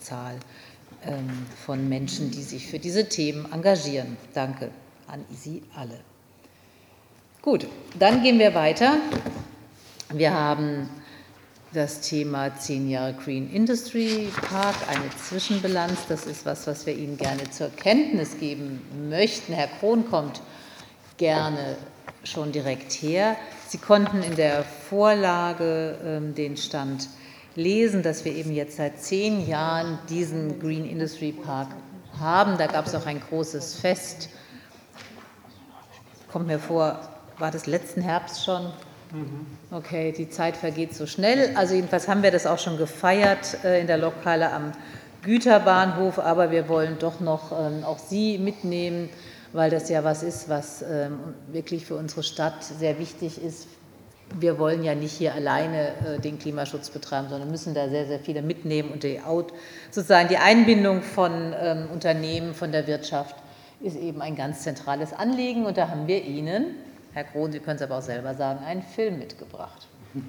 Zahl von Menschen, die sich für diese Themen engagieren. Danke an Sie alle. Gut, dann gehen wir weiter. Wir haben das Thema 10 Jahre Green Industry Park, eine Zwischenbilanz. Das ist was wir Ihnen gerne zur Kenntnis geben möchten. Herr Krohn kommt gerne schon direkt her. Sie konnten in der Vorlage den Stand lesen, dass wir eben jetzt seit 10 Jahren diesen Green Industry Park haben. Da gab es auch ein großes Fest. Kommt mir vor, war das letzten Herbst schon? Okay, die Zeit vergeht so schnell. Also jedenfalls haben wir das auch schon gefeiert in der Lokhalle am Güterbahnhof, aber wir wollen doch noch auch Sie mitnehmen, weil das ja was ist, was wirklich für unsere Stadt sehr wichtig ist. Wir wollen ja nicht hier alleine den Klimaschutz betreiben, sondern müssen da sehr, sehr viele mitnehmen und sozusagen die Einbindung von Unternehmen, von der Wirtschaft ist eben ein ganz zentrales Anliegen und da haben wir Ihnen, Herr Krohn, Sie können es aber auch selber sagen, einen Film mitgebracht.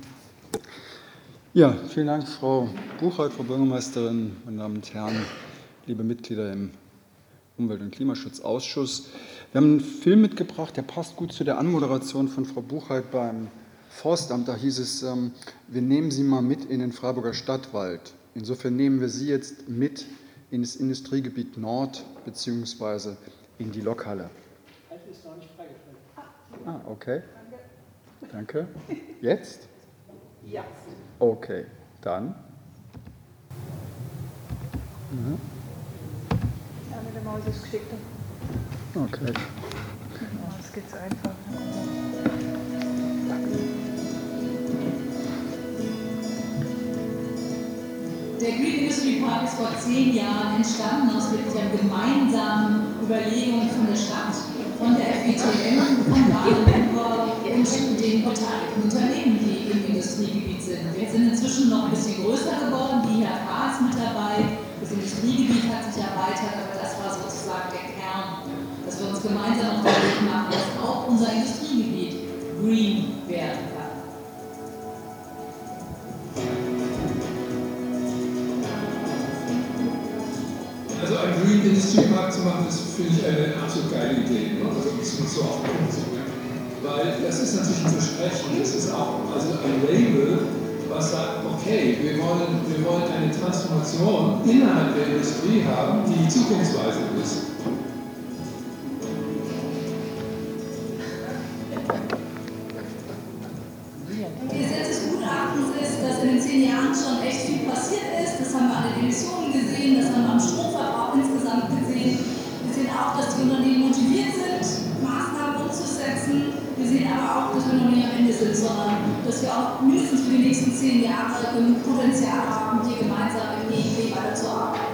Ja, vielen Dank, Frau Buchheit, Frau Bürgermeisterin, meine Damen und Herren, liebe Mitglieder im Umwelt- und Klimaschutzausschuss. Wir haben einen Film mitgebracht, der passt gut zu der Anmoderation von Frau Buchheit beim Forstamt. Da hieß es, wir nehmen Sie mal mit in den Freiburger Stadtwald. Insofern nehmen wir Sie jetzt mit in das Industriegebiet Nord bzw. in die Lokhalle. Ist noch nicht freigestellt. Okay. Danke. Jetzt? Ja. Okay, dann. Ja, mit der Maus ist geschickter. Okay. Das geht so einfach. Der Green Industry Park ist vor 10 Jahren entstanden aus wirklich einer gemeinsamen Überlegung von der Stadt, von der FWTM, von Baden-Württemberg und den beteiligten Unternehmen, die im Industriegebiet sind. Wir sind inzwischen noch ein bisschen größer geworden, die IHK ist mit dabei, das Industriegebiet hat sich erweitert, aber das war sozusagen der Kern, dass wir uns gemeinsam auf den Weg machen, dass auch unser Industriegebiet green werden kann. Also ein Green Industry Park zu machen, das finde ich eine absolut geile Idee, ne? Also das muss so auf den Punkt zu bringen. Weil das ist natürlich ein Versprechen, das ist auch also ein Label, was sagt, okay, wir wollen eine Transformation innerhalb der Industrie haben, die zukunftsweisend ist. Die Essenz des Gutachtens ist, dass in den 10 Jahren schon echt viel passiert ist. Das haben wir an den Emissionen gesehen, das haben wir am Stromverbrauch insgesamt gesehen. Wir sehen auch, dass die Unternehmen motiviert sind, Maßnahmen umzusetzen. Wir sehen aber auch, dass wir noch nicht am Ende sind, sondern dass wir auch mindestens für die nächsten 10 Jahre genug Potenzial haben, hier gemeinsam im EIB weiterzuarbeiten.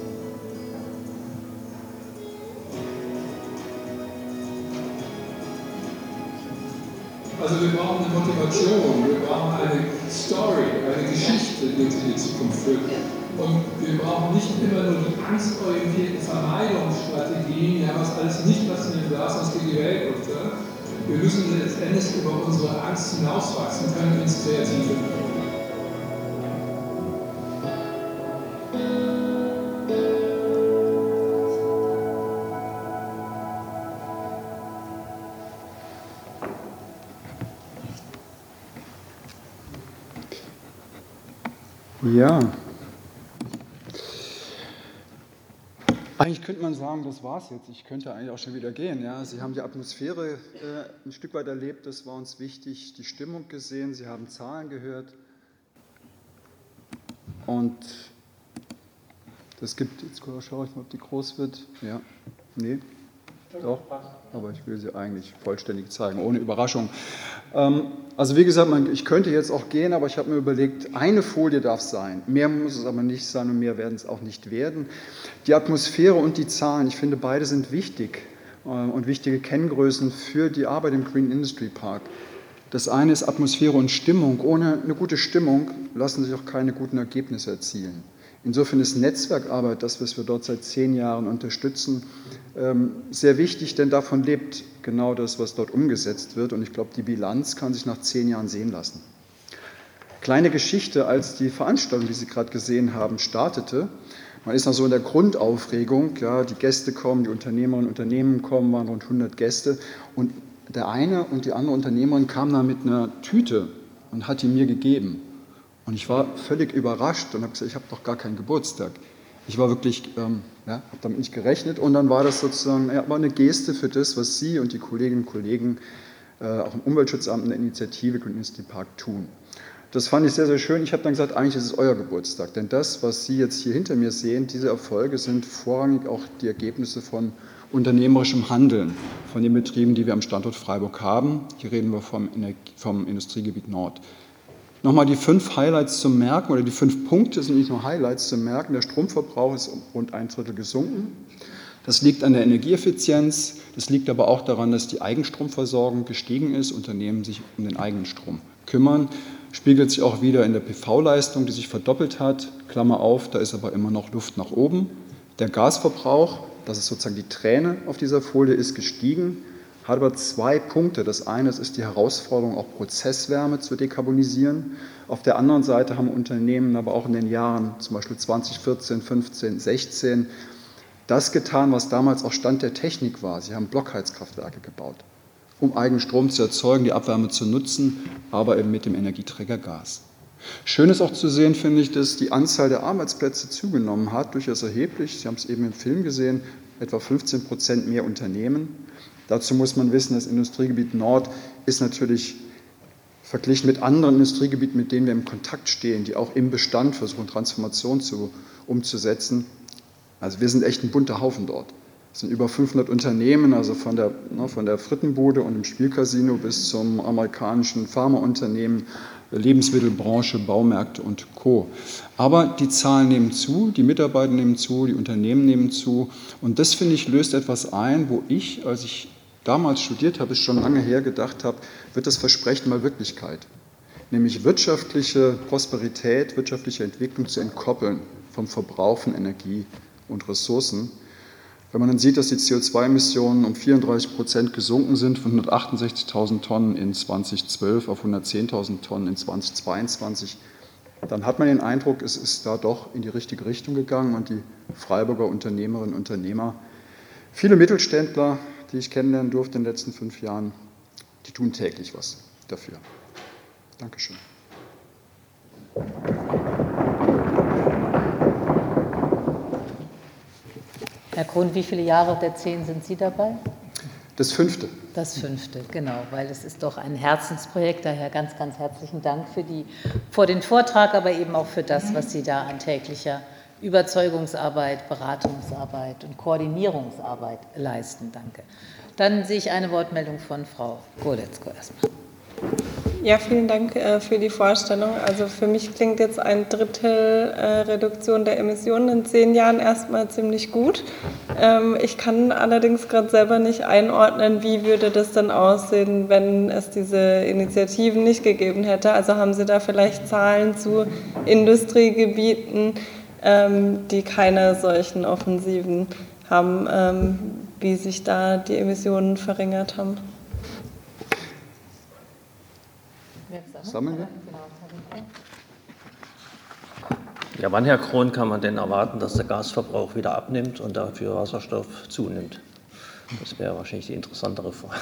Also wir brauchen eine Motivation, wir brauchen eine Story, eine Geschichte, die uns in die Zukunft führt. Und wir brauchen nicht immer nur die angstorientierten Vermeidungsstrategien, ja, was alles nicht passieren darf, sonst geht die Welt unter. Wir müssen letztendlich über unsere Angst hinauswachsen können ins Kreative. Ja. Eigentlich könnte man sagen, das war's jetzt. Ich könnte eigentlich auch schon wieder gehen. Ja. Sie haben die Atmosphäre ein Stück weit erlebt, das war uns wichtig. Die Stimmung gesehen, Sie haben Zahlen gehört. Und das gibt, jetzt schaue ich mal, ob die groß wird. Ja, nee, doch, aber ich will sie eigentlich vollständig zeigen, ohne Überraschung. Also wie gesagt, ich könnte jetzt auch gehen, aber ich habe mir überlegt, eine Folie darf es sein. Mehr muss es aber nicht sein und mehr werden es auch nicht werden. Die Atmosphäre und die Zahlen, ich finde, beide sind wichtig und wichtige Kenngrößen für die Arbeit im Green Industry Park. Das eine ist Atmosphäre und Stimmung. Ohne eine gute Stimmung lassen sich auch keine guten Ergebnisse erzielen. Insofern ist Netzwerkarbeit, das, was wir dort seit 10 Jahren unterstützen, sehr wichtig, denn davon lebt genau das, was dort umgesetzt wird. Und ich glaube, die Bilanz kann sich nach 10 Jahren sehen lassen. Kleine Geschichte, als die Veranstaltung, die Sie gerade gesehen haben, startete, Man ist noch so in der Grundaufregung, ja, die Gäste kommen, die Unternehmerinnen und Unternehmen kommen, waren rund 100 Gäste und der eine und die andere Unternehmerin kam da mit einer Tüte und hat die mir gegeben. Und ich war völlig überrascht und habe gesagt, ich habe doch gar keinen Geburtstag. Ich war wirklich, habe damit nicht gerechnet und dann war das sozusagen war eine Geste für das, was Sie und die Kolleginnen und Kollegen auch im Umweltschutzamt in der Initiative Green Industry Park tun. Das fand ich sehr, sehr schön. Ich habe dann gesagt, eigentlich ist es euer Geburtstag, denn das, was Sie jetzt hier hinter mir sehen, diese Erfolge sind vorrangig auch die Ergebnisse von unternehmerischem Handeln, von den Betrieben, die wir am Standort Freiburg haben. Hier reden wir vom Industriegebiet Nord. Nochmal die 5 Highlights zu merken, oder die 5 Punkte sind nicht nur Highlights zu merken. Der Stromverbrauch ist um rund 1/3 gesunken. Das liegt an der Energieeffizienz, das liegt aber auch daran, dass die Eigenstromversorgung gestiegen ist. Unternehmen sich um den eigenen Strom kümmern. Spiegelt sich auch wieder in der PV-Leistung, die sich verdoppelt hat. Klammer auf, da ist aber immer noch Luft nach oben. Der Gasverbrauch, das ist sozusagen die Träne auf dieser Folie, ist gestiegen, hat aber 2 Punkte. Das eine ist die Herausforderung, auch Prozesswärme zu dekarbonisieren. Auf der anderen Seite haben Unternehmen aber auch in den Jahren, zum Beispiel 2014, 15, 16, das getan, was damals auch Stand der Technik war. Sie haben Blockheizkraftwerke gebaut, um Eigenstrom zu erzeugen, die Abwärme zu nutzen, aber eben mit dem Energieträger Gas. Schön ist auch zu sehen, finde ich, dass die Anzahl der Arbeitsplätze zugenommen hat, durchaus erheblich. Sie haben es eben im Film gesehen, etwa 15% mehr Unternehmen. Dazu muss man wissen, das Industriegebiet Nord ist natürlich verglichen mit anderen Industriegebieten, mit denen wir im Kontakt stehen, die auch im Bestand versuchen, Transformation umzusetzen. Also wir sind echt ein bunter Haufen dort. Es sind über 500 Unternehmen, also von der Frittenbude und dem Spielcasino bis zum amerikanischen Pharmaunternehmen, Lebensmittelbranche, Baumärkte und Co. Aber die Zahlen nehmen zu, die Mitarbeiter nehmen zu, die Unternehmen nehmen zu. Und das, finde ich, löst etwas ein, wo ich, als ich damals studiert habe, ist schon lange her, gedacht habe, wird das Versprechen mal Wirklichkeit. Nämlich wirtschaftliche Prosperität, wirtschaftliche Entwicklung zu entkoppeln vom Verbrauch von Energie und Ressourcen. Wenn man dann sieht, dass die CO2-Emissionen um 34% gesunken sind, von 168.000 Tonnen in 2012 auf 110.000 Tonnen in 2022, dann hat man den Eindruck, es ist da doch in die richtige Richtung gegangen und die Freiburger Unternehmerinnen und Unternehmer, viele Mittelständler, die ich kennenlernen durfte in den letzten 5 Jahren, die tun täglich was dafür. Dankeschön. Herr Krohn, wie viele Jahre der 10 sind Sie dabei? Das 5. Das 5., genau, weil es ist doch ein Herzensprojekt. Daher ganz, ganz herzlichen Dank für den Vortrag, aber eben auch für das, was Sie da an täglicher Überzeugungsarbeit, Beratungsarbeit und Koordinierungsarbeit leisten. Danke. Dann sehe ich eine Wortmeldung von Frau Goletzko erstmal. Ja, vielen Dank für die Vorstellung. Also für mich klingt jetzt 1/3 Reduktion der Emissionen in 10 Jahren erstmal ziemlich gut. Ich kann allerdings gerade selber nicht einordnen, wie würde das dann aussehen, wenn es diese Initiativen nicht gegeben hätte. Also haben Sie da vielleicht Zahlen zu Industriegebieten, die keine solchen Offensiven haben, wie sich da die Emissionen verringert haben? Sammeln wir? Ja, wann, Herr Krohn, kann man denn erwarten, dass der Gasverbrauch wieder abnimmt und dafür Wasserstoff zunimmt? Das wäre wahrscheinlich die interessantere Frage.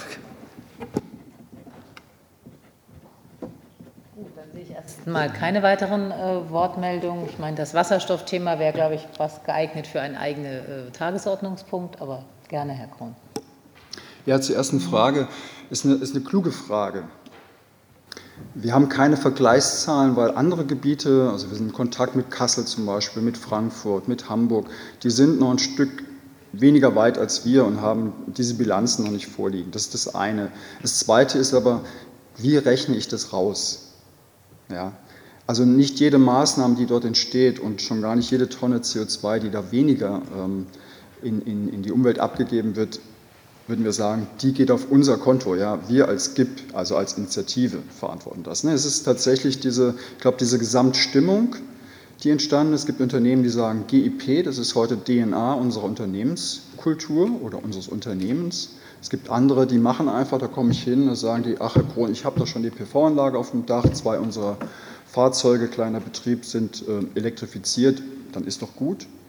Gut, dann sehe ich erst mal keine weiteren Wortmeldungen. Ich meine, das Wasserstoffthema wäre, glaube ich, fast geeignet für einen eigenen Tagesordnungspunkt, aber gerne, Herr Krohn. Ja, zur ersten Frage. Ist eine kluge Frage. Wir haben keine Vergleichszahlen, weil andere Gebiete, also wir sind in Kontakt mit Kassel zum Beispiel, mit Frankfurt, mit Hamburg, die sind noch ein Stück weniger weit als wir und haben diese Bilanzen noch nicht vorliegen. Das ist das eine. Das zweite ist aber, wie rechne ich das raus? Ja? Also nicht jede Maßnahme, die dort entsteht und schon gar nicht jede Tonne CO2, die da weniger in die Umwelt abgegeben wird, würden wir sagen, die geht auf unser Konto. Ja? Wir als GIP, also als Initiative, verantworten das. Es ist tatsächlich diese Gesamtstimmung, die entstanden ist. Es gibt Unternehmen, die sagen, GIP, das ist heute DNA unserer Unternehmenskultur oder unseres Unternehmens. Es gibt andere, die machen einfach, da komme ich hin, da sagen die, ach Herr Krohn, ich habe doch schon die PV-Anlage auf dem Dach, 2 unserer Fahrzeuge, kleiner Betrieb, sind elektrifiziert, dann ist doch gut.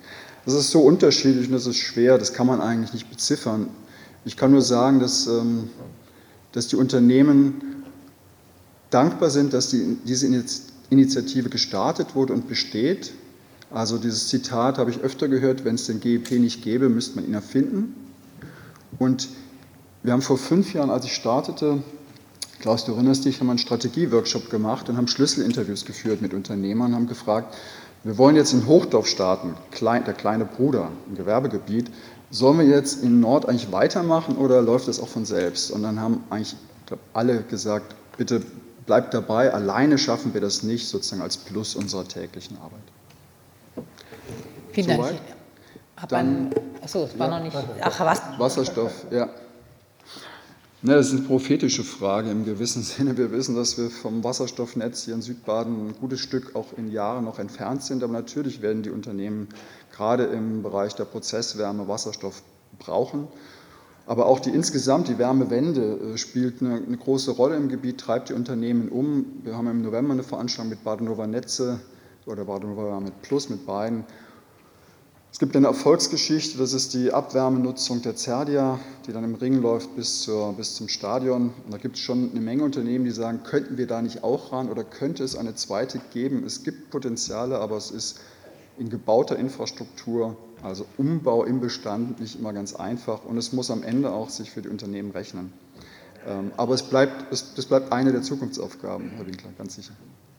Das ist so unterschiedlich und das ist schwer, das kann man eigentlich nicht beziffern. Ich kann nur sagen, dass die Unternehmen dankbar sind, dass diese Initiative gestartet wurde und besteht. Also dieses Zitat habe ich öfter gehört, wenn es den GEP nicht gäbe, müsste man ihn erfinden. Und wir haben vor 5 Jahren, als ich startete, Klaus, du erinnerst dich, haben wir einen Strategieworkshop gemacht und haben Schlüsselinterviews geführt mit Unternehmern und haben gefragt, wir wollen jetzt in Hochdorf starten, der kleine Bruder im Gewerbegebiet, sollen wir jetzt in Nord eigentlich weitermachen oder läuft das auch von selbst? Und dann haben eigentlich, ich glaube, alle gesagt, bitte bleibt dabei, alleine schaffen wir das nicht, sozusagen als Plus unserer täglichen Arbeit. Vielen Dank. Achso, es war noch nicht. Ach, was? Wasserstoff, ja. Ne, das ist eine prophetische Frage im gewissen Sinne. Wir wissen, dass wir vom Wasserstoffnetz hier in Südbaden ein gutes Stück auch in Jahren noch entfernt sind. Aber natürlich werden die Unternehmen gerade im Bereich der Prozesswärme Wasserstoff brauchen. Aber auch insgesamt die Wärmewende spielt eine große Rolle im Gebiet, treibt die Unternehmen um. Wir haben im November eine Veranstaltung mit Badenova Netze oder Badenova mit Plus, mit beiden. Es gibt eine Erfolgsgeschichte, das ist die Abwärmenutzung der Cerdia, die dann im Ring läuft bis zum Stadion. Und da gibt es schon eine Menge Unternehmen, die sagen, könnten wir da nicht auch ran oder könnte es eine zweite geben? Es gibt Potenziale, aber es ist in gebauter Infrastruktur, also Umbau im Bestand, nicht immer ganz einfach. Und es muss am Ende auch sich für die Unternehmen rechnen. Aber das bleibt eine der Zukunftsaufgaben, Herr Winkler, ganz sicher.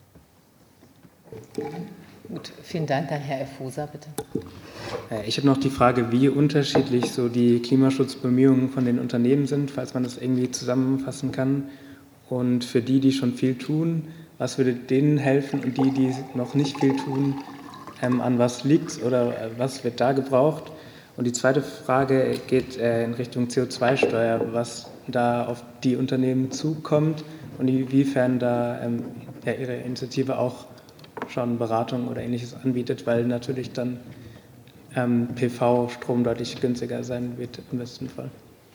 Gut, vielen Dank. Dann Herr Efosa, bitte. Ich habe noch die Frage, wie unterschiedlich so die Klimaschutzbemühungen von den Unternehmen sind, falls man das irgendwie zusammenfassen kann. Und für die schon viel tun, was würde denen helfen und die noch nicht viel tun, an was liegt es oder was wird da gebraucht? Und die zweite Frage geht in Richtung CO2-Steuer, was da auf die Unternehmen zukommt und inwiefern da Ihre Initiative auch schon Beratung oder Ähnliches anbietet, weil natürlich dann PV-Strom deutlich günstiger sein wird im besten Fall.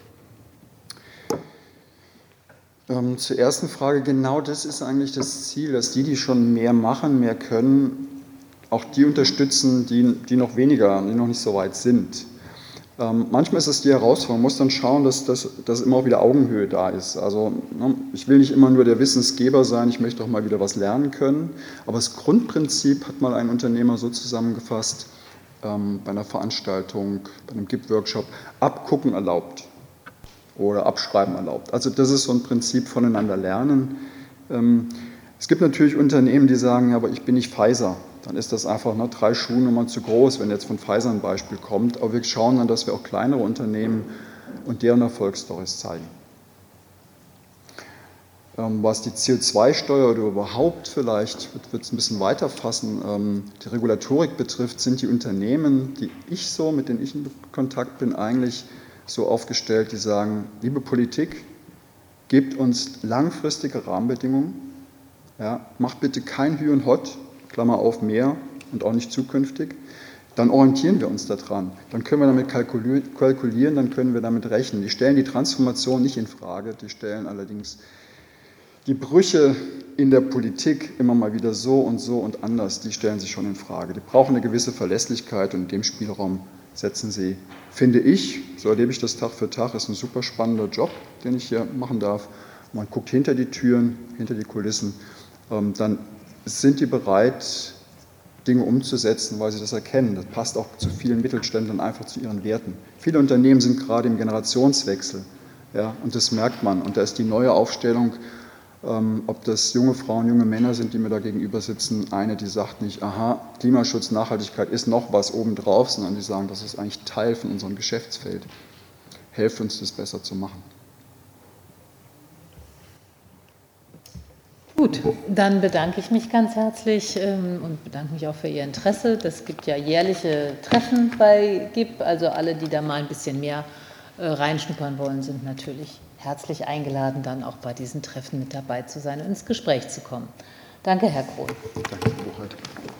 Zur ersten Frage, genau das ist eigentlich das Ziel, dass die schon mehr machen, mehr können, auch die unterstützen, die noch nicht so weit sind. Manchmal ist es die Herausforderung, man muss dann schauen, dass immer auch wieder Augenhöhe da ist. Also ich will nicht immer nur der Wissensgeber sein, ich möchte auch mal wieder was lernen können. Aber das Grundprinzip hat mal ein Unternehmer so zusammengefasst, bei einer Veranstaltung, bei einem GIP-Workshop, abgucken erlaubt oder abschreiben erlaubt. Also das ist so ein Prinzip voneinander lernen. Es gibt natürlich Unternehmen, die sagen, ja, aber ich bin nicht Pfizer. Dann ist das einfach 3 Schuhnummern zu groß, wenn jetzt von Pfizer ein Beispiel kommt. Aber wir schauen dann, dass wir auch kleinere Unternehmen und deren Erfolgsstories zeigen. Was die CO2-Steuer oder überhaupt vielleicht, wird es ein bisschen weiter fassen, die Regulatorik betrifft, sind die Unternehmen, mit denen ich in Kontakt bin, eigentlich so aufgestellt, die sagen, liebe Politik, gebt uns langfristige Rahmenbedingungen, ja, macht bitte kein Hü und Hott, Klammer auf, mehr und auch nicht zukünftig, dann orientieren wir uns daran. Dann können wir damit kalkulieren, dann können wir damit rechnen. Die stellen die Transformation nicht in Frage, die stellen allerdings die Brüche in der Politik immer mal wieder so und anders, die stellen sich schon in Frage. Die brauchen eine gewisse Verlässlichkeit und in dem Spielraum setzen sie, finde ich, so erlebe ich das Tag für Tag, ist ein super spannender Job, den ich hier machen darf. Man guckt hinter die Türen, hinter die Kulissen, dann sind die bereit, Dinge umzusetzen, weil sie das erkennen. Das passt auch zu vielen Mittelständlern einfach zu ihren Werten. Viele Unternehmen sind gerade im Generationswechsel, ja, und das merkt man. Und da ist die neue Aufstellung, ob das junge Frauen, junge Männer sind, die mir da gegenüber sitzen, eine, die sagt nicht, aha, Klimaschutz, Nachhaltigkeit ist noch was obendrauf, sondern die sagen, das ist eigentlich Teil von unserem Geschäftsfeld. Helft uns, das besser zu machen. Gut, dann bedanke ich mich ganz herzlich und bedanke mich auch für Ihr Interesse. Es gibt ja jährliche Treffen bei GIP, also alle, die da mal ein bisschen mehr reinschnuppern wollen, sind natürlich herzlich eingeladen, dann auch bei diesen Treffen mit dabei zu sein und ins Gespräch zu kommen. Danke, Herr Krohn. Danke, Herr Buchholz.